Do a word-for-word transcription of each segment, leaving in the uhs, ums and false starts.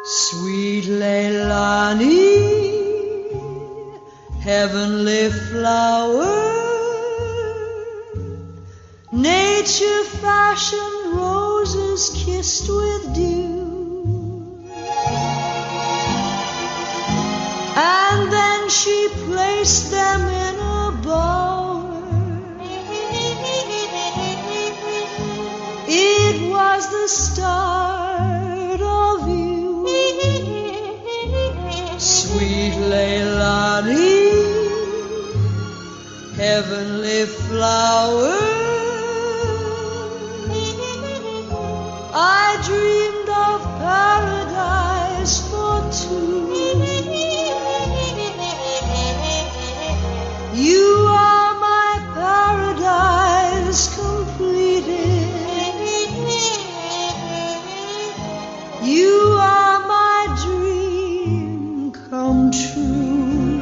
Sweet Leilani, heavenly flower, nature fashioned roses kissed with dew. And then she placed them in a bower. It was the start of you, sweet Leilani, heavenly flower. I dreamed of paradise for two. You are my paradise completed. You are my dream come true.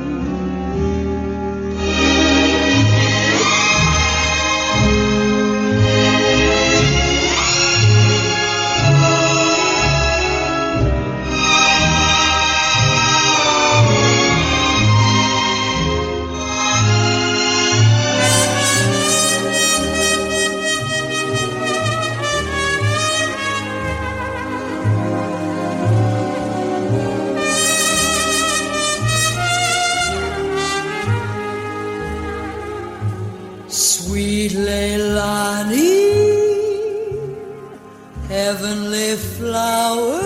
Sweet Leilani, heavenly flower,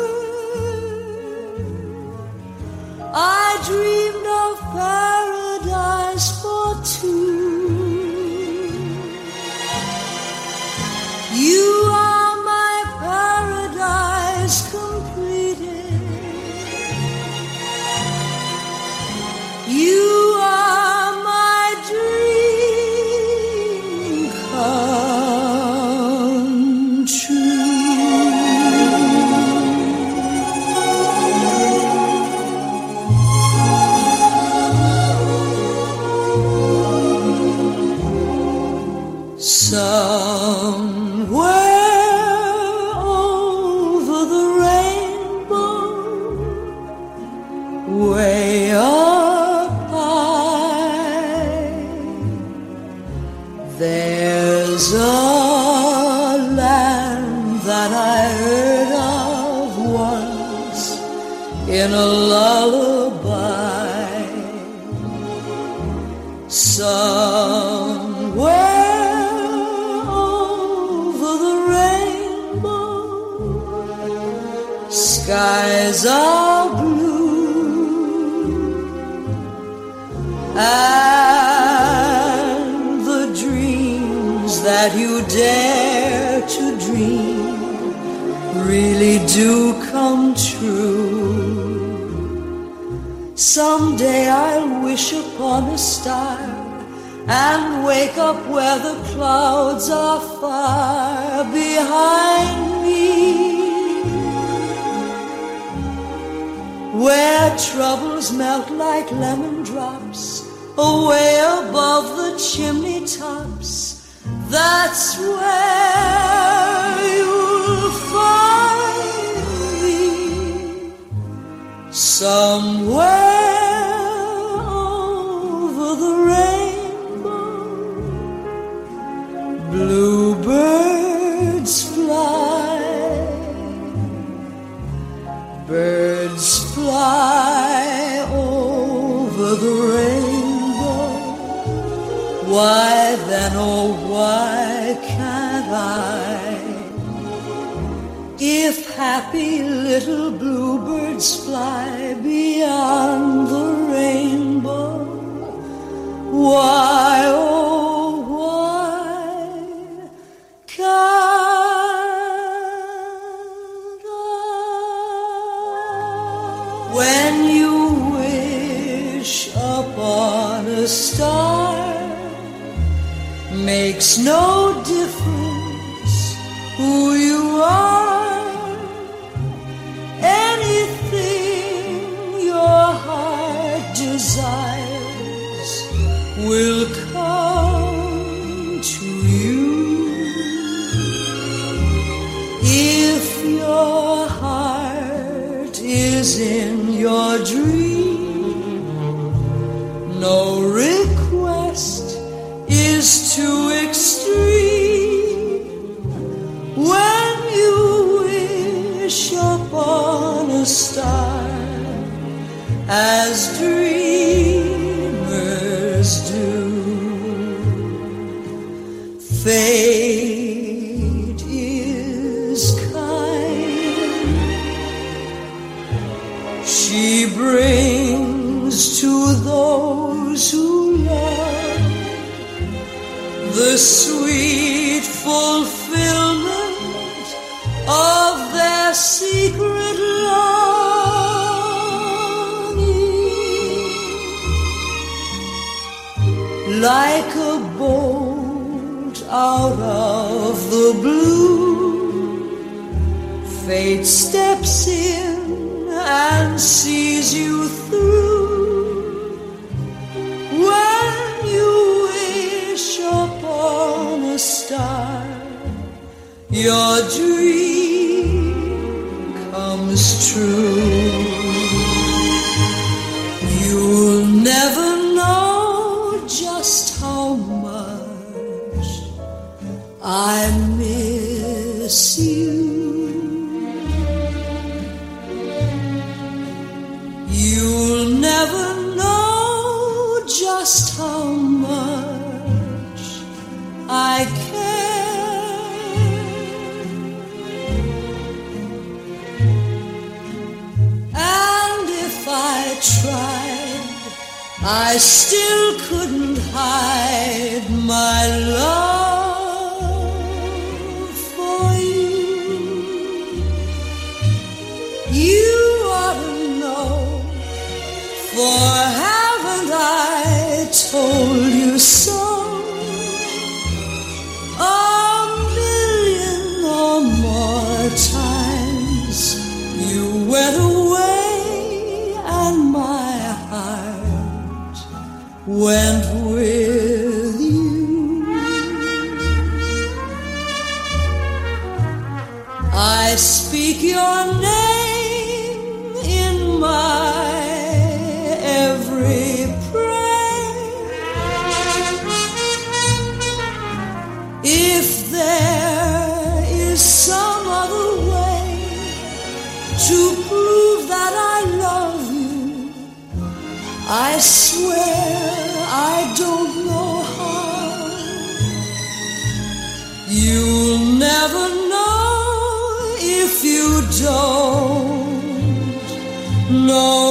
I dreamed of paradise for two. You are my paradise completed. You are my dream come true. Somewhere over the rainbow, way up high, there's a land that I heard of once in a lullaby. Somewhere over the rainbow, skies are blue, and the dreams that you dare to dream really do come true. Someday I'll wish upon a star and wake up where the clouds are far behind me, where troubles melt like lemon drops away above the chimney tops. That's where you'll find me, somewhere over the rainbow. Bluebirds fly, birds fly over the rainbow. Why then, oh why can't I? If happy little bluebirds fly beyond the rainbow, why, oh why can't I? When you wish upon a star, makes no difference who you are. Anything your heart desires will come to you. If your heart is in your dream. No request is too extreme when you wish upon a star, as dreamers do. Fate is kind. She brings to those who love the sweet fulfillment of their secret longing. Like a bolt out of the blue, fate steps in and sees you through. When you wish upon a star, your dream comes true. You'll never know just how much I miss you. You'll never know just how much I care. And if I tried, I still couldn't hide my love for you. You ought to know, for haven't I told you so? A million or more times you went away and my heart went with you. I speak your name in my every prayer. If there is some other way to prove that I love you, I swear I don't know how. You'll never know if you don't know